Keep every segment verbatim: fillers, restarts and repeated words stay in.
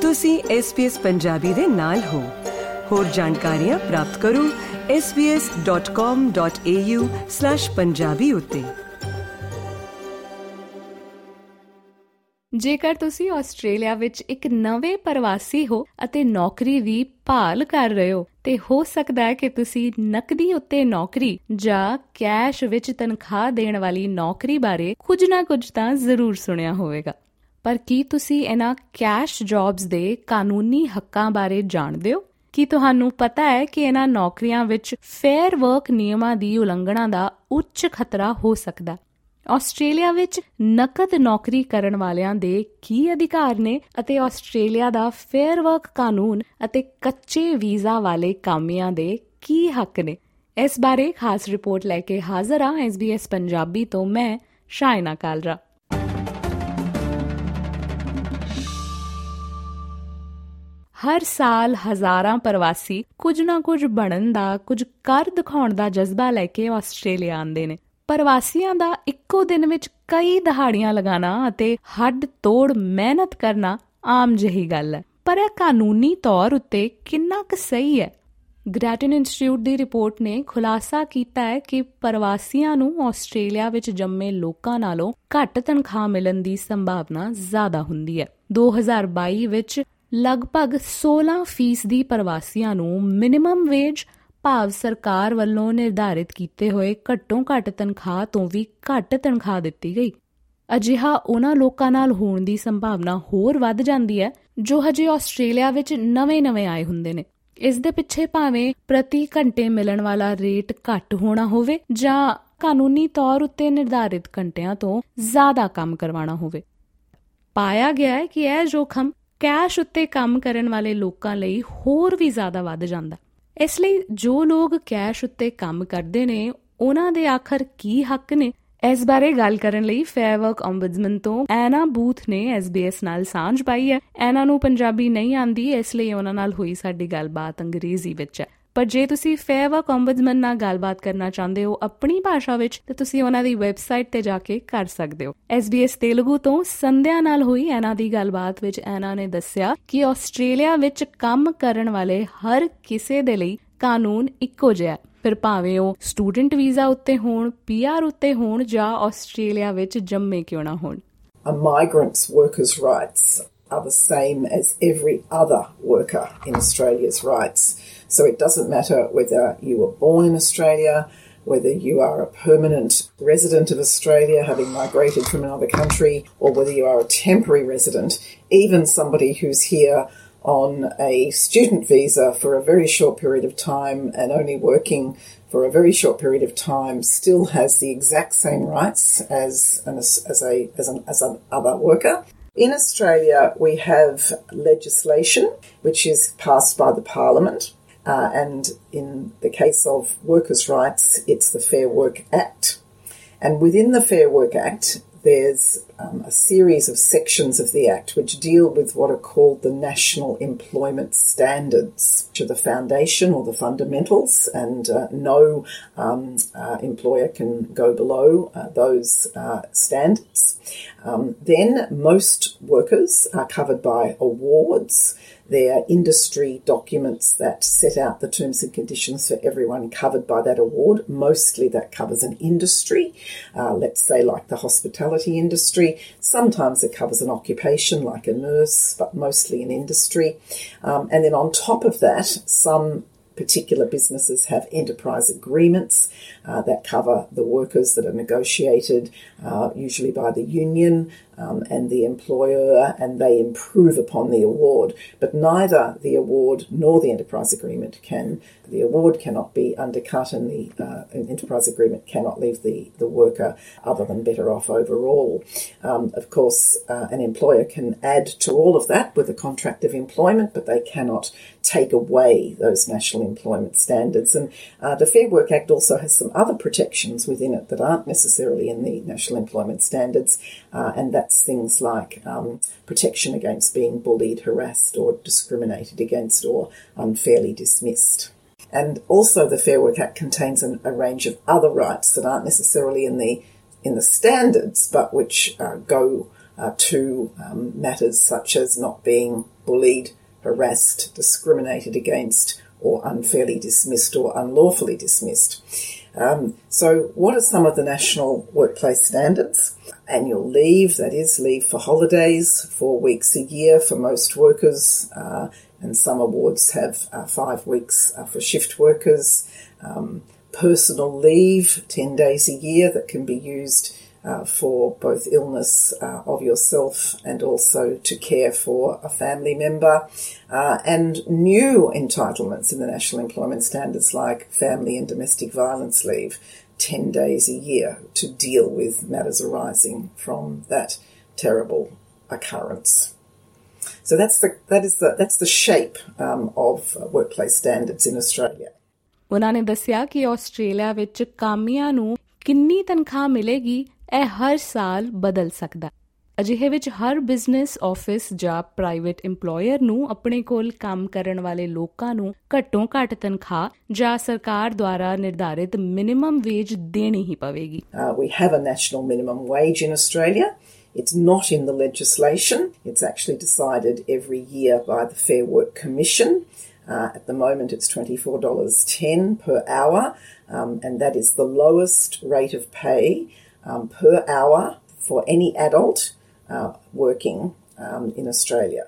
ਤੁਸੀਂ S B S Punjabi ਦੇ ਨਾਲ ਹੋ। ਹੋਰ ਜਾਣਕਾਰੀਆਂ ਪ੍ਰਾਪਤ ਕਰੋ S B S dot com dot A U slash Punjabi ਉੱਤੇ। ਜੇਕਰ ਤੁਸੀਂ ਆਸਟ੍ਰੇਲੀਆ ਵਿੱਚ ਇੱਕ ਨਵੇਂ ਪ੍ਰਵਾਸੀ ਹੋ ਅਤੇ ਨੌਕਰੀ ਦੀ ਭਾਲ ਕਰ ਰਹੇ ਹੋ ਤੇ ਹੋ ਸਕਦਾ ਹੈ ਕਿ ਤੁਸੀਂ ਨਕਦੀ ਉੱਤੇ ਨੌਕਰੀ ਜਾਂ ਕੈਸ਼ ਵਿੱਚ ਤਨਖਾਹ ਦੇਣ ਵਾਲੀ ਨੌਕਰੀ ਬਾਰੇ ਕੁਝ ਨਾ ਕੁਝ ਤਾਂ ਜ਼ਰੂਰ ਸੁਣਿਆ ਹੋਵੇਗਾ। ਪਰ ਕੀ ਤੁਸੀਂ ਇਹਨਾਂ ਕੈਸ਼ ਜੌਬਸ ਦੇ ਕਾਨੂੰਨੀ ਹੱਕਾਂ ਬਾਰੇ ਜਾਣਦੇ ਹੋ? ਕੀ ਤੁਹਾਨੂੰ ਪਤਾ ਹੈ ਕਿ ਇਹਨਾਂ ਨੌਕਰੀਆਂ ਵਿੱਚ ਫੇਅਰ ਵਰਕ ਨਿਯਮਾਂ ਦੀ ਉਲੰਘਣਾ ਦਾ ਉੱਚ ਖਤਰਾ ਹੋ ਸਕਦਾ? ਆਸਟ੍ਰੇਲੀਆ ਵਿੱਚ ਨਕਦ ਨੌਕਰੀ ਕਰਨ ਵਾਲਿਆਂ ਦੇ ਕੀ ਅਧਿਕਾਰ ਨੇ ਅਤੇ ਆਸਟ੍ਰੇਲੀਆ ਦਾ ਫੇਅਰ ਵਰਕ ਕਾਨੂੰਨ ਅਤੇ ਕੱਚੇ ਵੀਜ਼ਾ ਵਾਲੇ ਕਾਮਿਆਂ ਦੇ ਕੀ ਹੱਕ ਨੇ? ਇਸ ਬਾਰੇ ਖਾਸ ਰਿਪੋਰਟ ਲੈ ਕੇ ਹਾਜ਼ਰ ਹਾਂ ਐਸ ਬੀ ਐਸ ਪੰਜਾਬੀ ਤੋਂ ਮੈਂ ਸ਼ਾਇਨਾ ਕਾਲਰਾ। ਹਰ ਸਾਲ ਹਜ਼ਾਰਾਂ ਪ੍ਰਵਾਸੀ ਕੁਝ ਨਾ ਕੁਝ ਬਣਨ ਦਾ, ਕੁਝ ਕਰ ਦਿਖਾਉਣ ਦਾ ਜਜ਼ਬਾ ਲੈ ਕੇ ਆਸਟ੍ਰੇਲੀਆ ਆਉਂਦੇ ਨੇ। ਪ੍ਰਵਾਸੀਆਂ ਦਾ ਇੱਕੋ ਦਿਨ ਵਿੱਚ ਕਈ ਦਿਹਾੜੀਆਂ ਲਗਾਉਣਾ ਅਤੇ ਹੱਡ ਤੋੜ ਮਿਹਨਤ ਕਰਨਾ ਆਮ ਜਿਹੀ ਗੱਲ ਹੈ, ਪਰ ਇਹ ਕਾਨੂੰਨੀ ਤੌਰ ਉੱਤੇ ਕਿੰਨਾ ਕੁ ਸਹੀ ਹੈ? ਗ੍ਰੈਟਨ ਇੰਸਟੀਚਿਊਟ ਦੀ ਰਿਪੋਰਟ ਨੇ ਖੁਲਾਸਾ ਕੀਤਾ ਹੈ ਕਿ ਪ੍ਰਵਾਸੀਆਂ ਨੂੰ ਆਸਟ੍ਰੇਲੀਆ ਵਿੱਚ ਜੰਮੇ ਲੋਕਾਂ ਨਾਲੋਂ ਘੱਟ ਤਨਖਾਹ ਮਿਲਣ ਦੀ ਸੰਭਾਵਨਾ ਜ਼ਿਆਦਾ ਹੁੰਦੀ ਹੈ। ਦੋ ਹਜ਼ਾਰ ਬਾਈ ਵਿੱਚ ਲਗਭਗ ਸੋਲਾਂ ਫੀਸਦੀ ਪ੍ਰਵਾਸੀਆਂ ਨੂੰ ਮਿਨੀਮਮ ਵੇਜ ਭਾਵ ਸਰਕਾਰ ਵੱਲੋਂ ਨਿਰਧਾਰਿਤ ਕੀਤੇ ਹੋਏ ਘੱਟੋ ਘੱਟ ਤਨਖਾਹ ਤੋਂ ਵੀ ਘੱਟ ਤਨਖਾਹ ਦਿੱਤੀ ਗਈ। ਅਜਿਹਾ ਉਹਨਾਂ ਲੋਕਾਂ ਨਾਲ ਹੋਣ ਦੀ ਸੰਭਾਵਨਾ ਹੋਰ ਵੱਧ ਜਾਂਦੀ ਹੈ ਜੋ ਹਜੇ ਆਸਟ੍ਰੇਲੀਆ ਵਿੱਚ ਨਵੇਂ-ਨਵੇਂ ਆਏ ਹੁੰਦੇ ਨੇ। ਇਸ ਦੇ ਪਿੱਛੇ ਭਾਵੇਂ ਪ੍ਰਤੀ ਘੰਟੇ ਮਿਲਣ ਵਾਲਾ ਰੇਟ ਘੱਟ ਹੋਣਾ ਹੋਵੇ ਜਾਂ ਕਾਨੂੰਨੀ ਤੌਰ ਉੱਤੇ ਨਿਰਧਾਰਿਤ ਘੰਟਿਆਂ ਤੋਂ ਜ਼ਿਆਦਾ ਕੰਮ ਕਰਵਾਉਣਾ ਹੋਵੇ। ਪਾਇਆ ਗਿਆ ਹੈ ਕਿ ਇਹ ਜੋਖਮ ਕੈਸ਼ ਉੱਤੇ ਕੰਮ ਕਰਨ ਵਾਲੇ ਲੋਕਾਂ ਲਈ ਹੋਰ ਵੀ ਜ਼ਿਆਦਾ ਵੱਧ ਜਾਂਦਾ। ਇਸ ਲਈ ਜੋ ਲੋਕ ਕੈਸ਼ ਉੱਤੇ ਕੰਮ ਕਰਦੇ ਨੇ ਉਹਨਾਂ ਦੇ ਆਖਰ ਕੀ ਹੱਕ ਨੇ? ਇਸ ਬਾਰੇ ਗੱਲ ਕਰਨ ਲਈ ਫੇਅਰ ਵਰਕ ਅੰਬੈਡਸਮੈਨ ਤੋਂ ਐਨਾ ਬੂਥ ਨੇ ਐਸ ਬੀ ਐਸ ਨਾਲ ਸਾਂਝ ਪਾਈ ਹੈ। ਐਨਾ ਨੂੰ ਪੰਜਾਬੀ ਨਹੀਂ ਆਉਂਦੀ, ਇਸ ਲਈ ਉਹਨਾਂ ਨਾਲ ਹੋਈ ਸਾਡੀ ਗੱਲਬਾਤ ਅੰਗਰੇਜ਼ੀ ਵਿੱਚ ਹੈ। ਪਰ ਜੇ ਤੁਸੀਂ ਫੇਅਰ ਵਰਕ ਅੰਬੈਡਸਮੈਨ ਨਾਲ ਗੱਲਬਾਤ ਕਰਨਾ ਚਾਹੁੰਦੇ ਹੋ ਆਪਣੀ ਭਾਸ਼ਾ ਵਿੱਚ ਤਾਂ ਤੁਸੀਂ ਉਹਨਾਂ ਦੀ ਵੈਬਸਾਈਟ ਤੇ ਜਾ ਕੇ ਕਰ ਸਕਦੇ ਹੋ। ਐਸ ਬੀ ਐਸ ਤੇਲਗੂ ਤੋਂ ਸੰਧਿਆ ਨਾਲ ਹੋਈ ਐਨਾ ਦੀ ਗੱਲਬਾਤ ਵਿੱਚ ਐਨਾ ਨੇ ਦੱਸਿਆ ਕਿ ਆਸਟ੍ਰੇਲੀਆ ਵਿੱਚ ਕੰਮ ਕਰਨ ਵਾਲੇ ਹਰ ਕਿਸੇ ਦੇ ਲਈ ਕਾਨੂੰਨ ਇੱਕੋ ਜਿਹਾ, ਫਿਰ ਭਾਵੇਂ ਉਹ ਸਟੂਡੈਂਟ ਵੀਜ਼ਾ ਉੱਤੇ ਹੋਣ, ਪੀ ਆਰ ਉੱਤੇ ਹੋਣ ਜਾਂ ਆਸਟ੍ਰੇਲੀਆ ਵਿੱਚ ਜੰਮੇ ਕਿਉਂ ਨਾ ਹੋਣ। A migrant's workers' rights are the same as every other worker in Australia's rights. So it doesn't matter whether you were born in Australia, whether you are a permanent resident of Australia having migrated from another country, or whether you are a temporary resident. Even somebody who's here on a student visa for a very short period of time and only working for a very short period of time still has the exact same rights as an as a as an as an other worker. In Australia, we have legislation which is passed by the Parliament, uh, and in the case of workers' rights, it's the Fair Work Act. And within the Fair Work Act, there's um, a series of sections of the Act which deal with what are called the National Employment Standards, which are the foundation or the fundamentals, and uh, no um, uh, employer can go below uh, those uh, standards. Um, then most workers are covered by awards. They're industry documents that set out the terms and conditions for everyone covered by that award. Mostly that covers an industry, uh, let's say like the hospitality industry. Sometimes it covers an occupation like a nurse, but mostly an industry. Um, and then on top of that, some particular businesses have enterprise agreements uh, that cover the workers that are negotiated, uh, usually by the union um, and the employer, and they improve upon the award. But neither the award nor the enterprise agreement can, the award cannot be undercut, and the uh, enterprise agreement cannot leave the, the worker other than better off overall. Um, of course, uh, an employer can add to all of that with a contract of employment, but they cannot take away those national employment standards. And uh, the Fair Work Act also has some other protections within it that aren't necessarily in the national employment standards, uh, and that's things like um, protection against being bullied, harassed or discriminated against or unfairly dismissed. And also the Fair Work Act contains an, a range of other rights that aren't necessarily in the in the standards, but which uh, go uh, to um, matters such as not being bullied, harassed, discriminated against, or unfairly dismissed or unlawfully dismissed. Um, so what are some of the national workplace standards? Annual leave, that is, leave for holidays, four weeks a year for most workers, uh, and some awards have uh, five weeks uh, for shift workers. Um, personal leave, ten days a year that can be used uh, for both illness uh, of yourself and also to care for a family member. Uh, and new entitlements in the National Employment Standards like family and domestic violence leave, ten days a year to deal with matters arising from that terrible occurrence. So that's the that is the that's the shape um, of uh, workplace standards in Australia. ਉਹਨਾਂ ਨੇ ਦੱਸਿਆ ਕਿ Australia ਵਿੱਚ ਕਾਮਿਆਂ ਨੂੰ ਕਿੰਨੀ ਤਨਖਾਹ ਮਿਲੇਗੀ ਇਹ ਹਰ ਸਾਲ ਬਦਲ ਸਕਦਾ। ਅਜਿਹੇ ਵਿੱਚ ਹਰ ਬਿਜ਼ਨਸ ਆਫਿਸ ਜਾਂ ਪ੍ਰਾਈਵੇਟ ਇੰਪਲੋਇਰ ਨੂੰ ਆਪਣੇ ਕੋਲ ਕੰਮ ਕਰਨ ਵਾਲੇ ਲੋਕਾਂ ਨੂੰ ਘੱਟੋ ਘੱਟ ਤਨਖਾਹ ਜਾਂ ਸਰਕਾਰ ਦੁਆਰਾ ਨਿਰਧਾਰਿਤ ਮਿਨੀਮਮ ਵੇਜ ਦੇਣੀ ਹੀ ਪਵੇਗੀ। We have a national minimum wage in Australia. It's not in the legislation. It's actually decided every year by the Fair Work Commission. Uh, at the moment, it's twenty-four dollars ten per hour, um, and that is the lowest rate of pay um, per hour for any adult uh, working um, in Australia.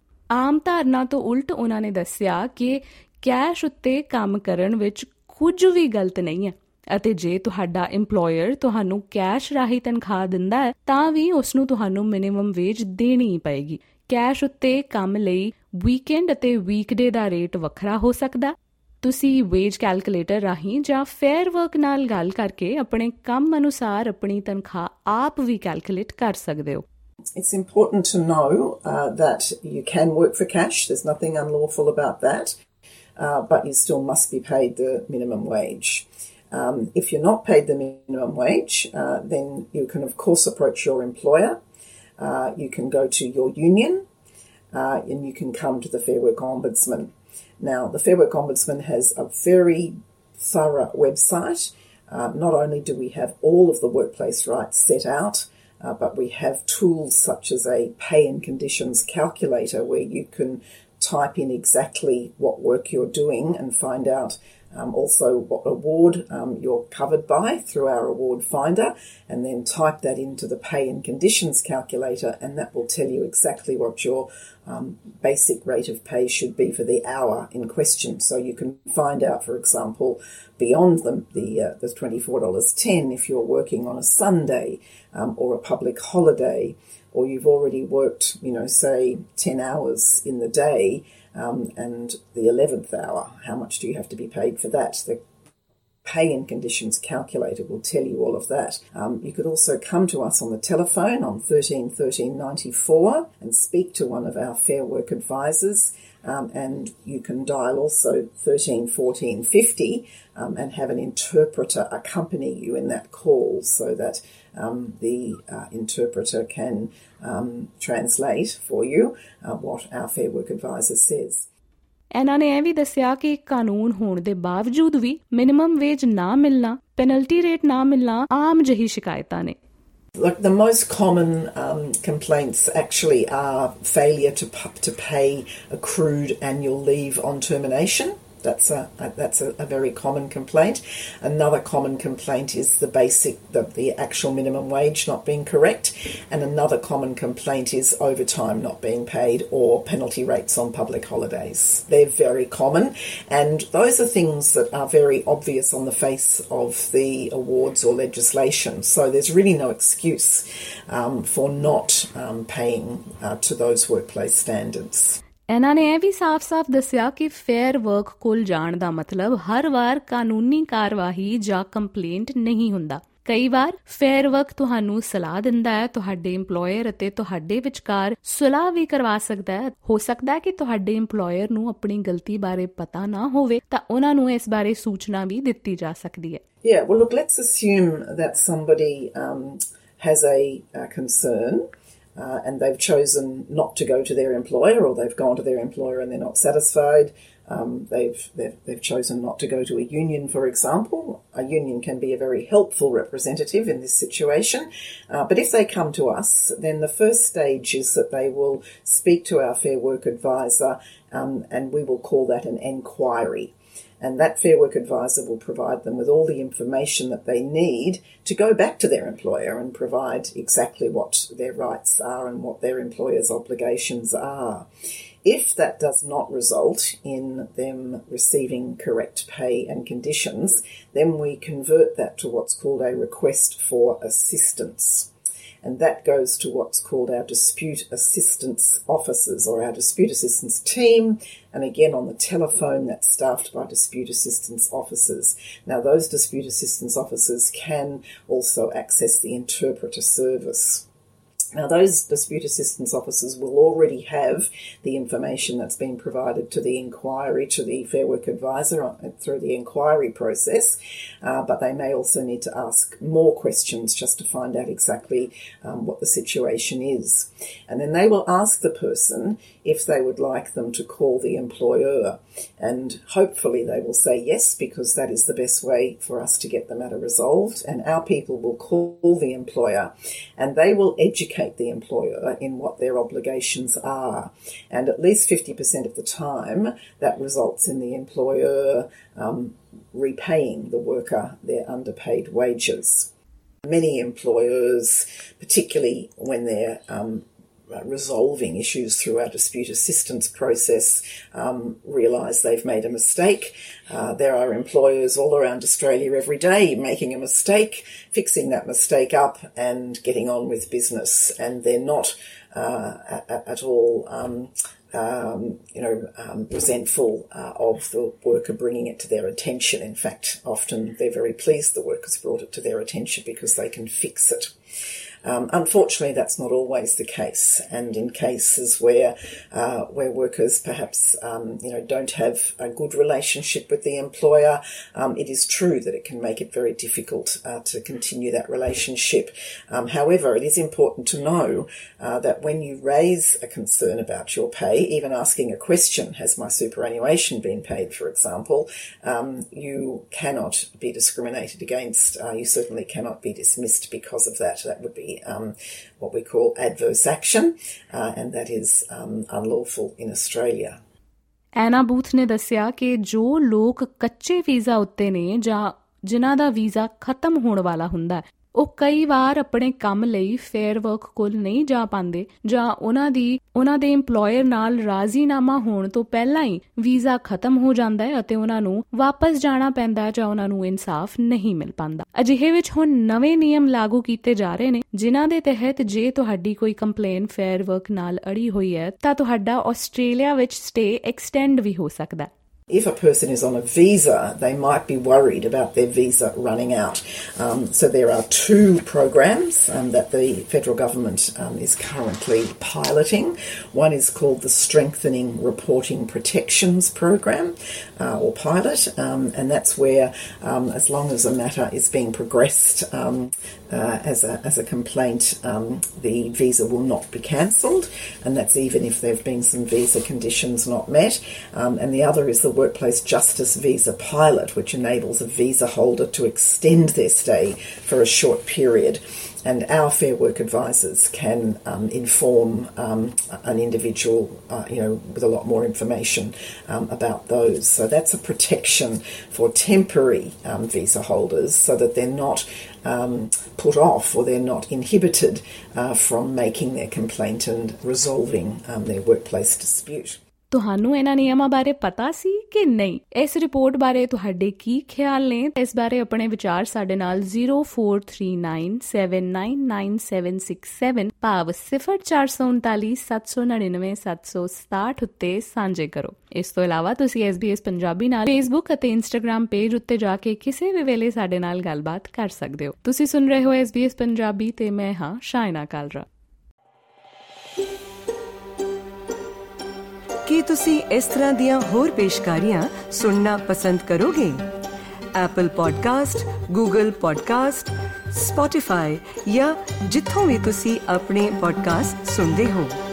ਆਮ ਧਾਰਨਾ ਤੋਂ ਉਲਟ ਉਹਨਾਂ ਨੇ ਦੱਸਿਆ ਕਿ cash ਉੱਤੇ ਕੰਮ ਕਰਨ ਵਿੱਚ ਕੁਝ ਵੀ ਗਲਤ ਨਹੀਂ ਹੈ ਅਤੇ ਜੇ ਤੁਹਾਡਾ ਇੰਪਲੋਇਰ ਤੁਹਾਨੂੰ ਕੈਸ਼ ਰਾਹੀਂ ਤਨਖਾਹ ਦਿੰਦਾ ਹੈ ਤਾਂ ਵੀ ਉਸ ਨੂੰ ਤੁਹਾਨੂੰ ਮਿਨੀਮਮ ਵੇਜ ਦੇਣੀ ਪਏਗੀ। ਕੈਸ਼ ਉੱਤੇ ਕੰਮ ਲਈ ਵੀਕਐਂਡ ਅਤੇ ਵੀਕਡੇ ਦਾ ਰੇਟ ਵੱਖਰਾ ਹੋ ਸਕਦਾ। ਤੁਸੀਂ ਵੇਜ ਕੈਲਕੂਲੇਟਰ ਰਾਹੀਂ ਜਾਂ ਫੇਅਰ ਵਰਕ ਨਾਲ ਗੱਲ ਕਰਕੇ ਆਪਣੇ ਕੰਮ ਅਨੁਸਾਰ ਆਪਣੀ ਤਨਖਾਹ ਆਪ ਵੀ ਕੈਲਕੂਲੇਟ ਕਰ ਸਕਦੇ ਹੋ। It's important to know uh, that you can work for cash. There's nothing unlawful about that, uh, but you still must be paid the minimum wage. Um, if you're not paid the minimum wage, uh, then you can, of course, approach your employer. Uh, you can go to your union, uh, and you can come to the Fair Work Ombudsman. Now, the Fair Work Ombudsman has a very thorough website. Uh, not only do we have all of the workplace rights set out, uh, but we have tools such as a pay and conditions calculator where you can type in exactly what work you're doing and find out Um, also what award um, you're covered by through our award finder, and then type that into the pay and conditions calculator, and that will tell you exactly what your um, basic rate of pay should be for the hour in question. So you can find out, for example, beyond the the, uh, the twenty-four dollars ten if you're working on a Sunday um, or a public holiday, or you've already worked, you know, say ten hours in the day. Um, and the eleventh hour, how much do you have to be paid for that? The pay and conditions calculator will tell you all of that. Um, you could also come to us on the telephone on thirteen thirteen ninety-four and speak to one of our Fair Work advisors, um, and you can dial also thirteen fourteen fifty um, and have an interpreter accompany you in that call so that um, the uh, interpreter can um, translate for you uh, what our Fair Work advisor says. ਇਹਨਾਂ ਨੇ ਇਹ ਵੀ ਦੱਸਿਆ ਕਿ ਕਾਨੂੰਨ ਹੋਣ ਦੇ ਬਾਵਜੂਦ ਵੀ minimum wage ਨਾ ਮਿਲਣਾ, ਪੈਨਲਟੀ ਰੇਟ ਨਾ ਮਿਲਣਾ ਆਮ ਜਿਹੀ ਸ਼ਿਕਾਇਤਾਂ ਨੇ। Like the most common um, complaints actually are failure to to pay accrued annual leave on termination. That's a, a that's a, a very common complaint. Another common complaint is the basic, the, the actual minimum wage not being correct. And another common complaint is overtime not being paid or penalty rates on public holidays. They're very common. And those are things that are very obvious on the face of the awards or legislation. So there's really no excuse um, for not um, paying uh, to those workplace standards. ਇਹਨਾਂ ਨੇ ਇਹ ਵੀ ਸਾਫ਼-ਸਾਫ਼ ਦੱਸਿਆ ਕਿ fair work ਕੋਲ ਜਾਣ ਦਾ ਮਤਲਬ ਹਰ ਵਾਰ ਕਾਨੂੰਨੀ ਕਾਰਵਾਈ ਜਾਂ ਕੰਪਲੇਂਟ ਨਹੀਂ ਹੁੰਦਾ। ਕਈ ਵਾਰ ਫੇਅਰ ਵਰਕ ਤੁਹਾਨੂੰ ਸਲਾਹ ਦਿੰਦਾ ਹੈ, ਤੁਹਾਡੇ ਇੰਪਲੋਇਰ ਅਤੇ ਤੁਹਾਡੇ ਵਿਚਕਾਰ ਸੁਲਾਹ ਵੀ ਕਰਵਾ ਸਕਦਾ ਹੈ। ਹੋ ਸਕਦਾ ਹੈ ਕਿ ਤੁਹਾਡੇ ਇੰਪਲੋਇਰ ਨੂੰ ਆਪਣੀ ਗਲਤੀ ਬਾਰੇ ਪਤਾ ਨਾ ਹੋਵੇ ਤਾਂ ਉਹਨਾਂ ਨੂੰ ਇਸ ਬਾਰੇ ਸੂਚਨਾ ਵੀ ਦਿੱਤੀ ਜਾ ਸਕਦੀ ਹੈ। Yeah, well look, let's assume that somebody um, has a, a concern uh, and they've chosen not to go to their employer, or they've gone to their employer and they're not satisfied. Um, they've, they've they've chosen not to go to a union, for example. A union can be a very helpful representative in this situation. Uh, but if they come to us, then the first stage is that they will speak to our Fair Work advisor, um, and we will call that an enquiry. And that Fair Work advisor will provide them with all the information that they need to go back to their employer and provide exactly what their rights are and what their employer's obligations are. If that does not result in them receiving correct pay and conditions, then we convert that to what's called a request for assistance. And that goes to what's called our dispute assistance officers, or our dispute assistance team. And again, on the telephone, that's staffed by dispute assistance officers. Now, those dispute assistance officers can also access the interpreter service. Now, those dispute assistance officers will already have the information that's been provided to the inquiry, to the Fair Work advisor through the inquiry process, uh, but they may also need to ask more questions just to find out exactly um, what the situation is. And then they will ask the person if they would like them to call the employer. And hopefully they will say yes, because that is the best way for us to get the matter resolved. And our people will call the employer, and they will educate the employer in what their obligations are. And at least fifty percent of the time, that results in the employer um, repaying the worker their underpaid wages. Many employers, particularly when they're um, resolving issues through our dispute assistance process, um, realise they've made a mistake. Uh, there are employers all around Australia every day making a mistake, fixing that mistake up and getting on with business, and they're not uh, at, at all um, um, you know, um, resentful uh, of the worker bringing it to their attention. In fact, often they're very pleased the worker's brought it to their attention because they can fix it. Um, unfortunately, that's not always the case, and in cases where uh, where workers perhaps um, you know don't have a good relationship with the employer, um, it is true that it can make it very difficult uh, to continue that relationship. Um, however, it is important to know uh, that when you raise a concern about your pay, even asking a question, has my superannuation been paid, for example, um, you cannot be discriminated against. Uh, you certainly cannot be dismissed because of that. That would be Um, what we call adverse action, uh, and that is um, unlawful in Australia. Anna Booth ਨੇ ਦੱਸਿਆ ਕਿ ਜੋ ਲੋਕ ਕੱਚੇ visa ਉੱਤੇ ਨੇ ਜਾਂ ਜਿਨ੍ਹਾਂ ਦਾ ਵੀਜ਼ਾ ਖਤਮ ਹੋਣ ਵਾਲਾ ਹੁੰਦਾ, ਉਹ ਕਈ ਵਾਰ ਆਪਣੇ ਕੰਮ ਲਈ ਫੇਅਰ ਵਰਕ ਕੋਲ ਨਹੀਂ ਜਾ ਪਾਉਂਦੇ, ਜਾਂ ਉਹਨਾਂ ਦੀ ਉਹਨਾਂ ਦੇ ਇੰਪਲੋਇਰ ਨਾਲ ਰਾਜ਼ੀਨਾਮਾ ਹੋਣ ਤੋਂ ਪਹਿਲਾਂ ਹੀ ਵੀਜ਼ਾ ਖਤਮ ਹੋ ਜਾਂਦਾ ਹੈ ਅਤੇ ਉਹਨਾਂ ਨੂੰ ਵਾਪਸ ਜਾਣਾ ਪੈਂਦਾ ਜਾਂ ਉਹਨਾਂ ਨੂੰ ਇਨਸਾਫ ਨਹੀਂ ਮਿਲ ਪਾਉਂਦਾ। ਅਜਿਹੇ ਵਿੱਚ ਹੁਣ ਨਵੇਂ ਨਿਯਮ ਲਾਗੂ ਕੀਤੇ ਜਾ ਰਹੇ ਨੇ, ਜਿਨ੍ਹਾਂ ਦੇ ਤਹਿਤ ਜੇ ਤੁਹਾਡੀ ਕੋਈ ਕੰਪਲੇਨ ਫੇਅਰ ਵਰਕ ਨਾਲ ਅੜੀ ਹੋਈ ਹੈ ਤਾਂ ਤੁਹਾਡਾ ਆਸਟ੍ਰੇਲੀਆ ਵਿੱਚ ਸਟੇ ਐਕਸਟੈਂਡ ਵੀ ਹੋ ਸਕਦਾ। If a person is on a visa, they might be worried about their visa running out. Um, so there are two programs um, that the federal government um, is currently piloting. One is called the Strengthening Reporting Protections Program, uh, or pilot, um, and that's where, um, as long as a matter is being progressed um, uh, as a as a complaint, um, the visa will not be cancelled, and that's even if there have been some visa conditions not met. Um, and the other is the Workplace Justice Visa Pilot, which enables a visa holder to extend their stay for a short period. And our Fair Work advisors can um, inform um, an individual, uh, you know, with a lot more information um, about those. So that's a protection for temporary um, visa holders, so that they're not um, put off, or they're not inhibited uh, from making their complaint and resolving um, their workplace dispute. ਤੁਹਾਨੂੰ ਇਹਨਾਂ ਨਿਯਮਾਂ ਬਾਰੇ ਪਤਾ ਸੀ ਕਿ ਨਹੀਂ? ਇਸ report ਬਾਰੇ ਤੁਹਾਡੇ ਕੀ ਖਿਆਲ ਨੇ? ਇਸ ਬਾਰੇ ਆਪਣੇ ਵਿਚਾਰ ਸਾਡੇ ਨਾਲ zero four three nine seven nine nine seven six seven ਭਾਵ ਸਿਫਰ ਚਾਰ ਸੌ ਉਨਤਾਲੀ ਸੱਤ ਸੌ ਨੜਿਨਵੇਂ ਸੱਤ ਸੌ ਸਤਾਹਠ ਉੱਤੇ ਸਾਂਝੇ ਕਰੋ। ਇਸ ਤੋਂ ਇਲਾਵਾ ਤੁਸੀਂ ਐਸ ਬੀ ਐਸ ਪੰਜਾਬੀ ਨਾਲ ਫੇਸਬੁੱਕ ਅਤੇ ਇੰਸਟਾਗ੍ਰਾਮ ਪੇਜ ਉੱਤੇ ਜਾ ਕੇ ਕਿਸੇ ਵੀ ਵੇਲੇ ਸਾਡੇ ਨਾਲ ਗੱਲਬਾਤ ਕਰ ਸਕਦੇ ਹੋ। ਤੁਸੀਂ ਸੁਣ ਰਹੇ ਹੋ ਐਸ ਬੀ ਐਸ ਪੰਜਾਬੀ ਤੇ ਮੈਂ ਹਾਂ ਸ਼ਾਇਨਾ ਕਾਲਰਾ। ਕੀ ਤੁਸੀਂ ਇਸ ਤਰ੍ਹਾਂ ਦੀਆਂ ਹੋਰ ਪੇਸ਼ਕਾਰੀਆਂ ਸੁਣਨਾ ਪਸੰਦ ਕਰੋਗੇ? Apple podcast, Google podcast, Spotify ਜਾਂ ਜਿੱਥੋਂ ਵੀ ਤੁਸੀਂ ਆਪਣੇ ਪੋਡਕਾਸਟ ਸੁਣਦੇ ਹੋ।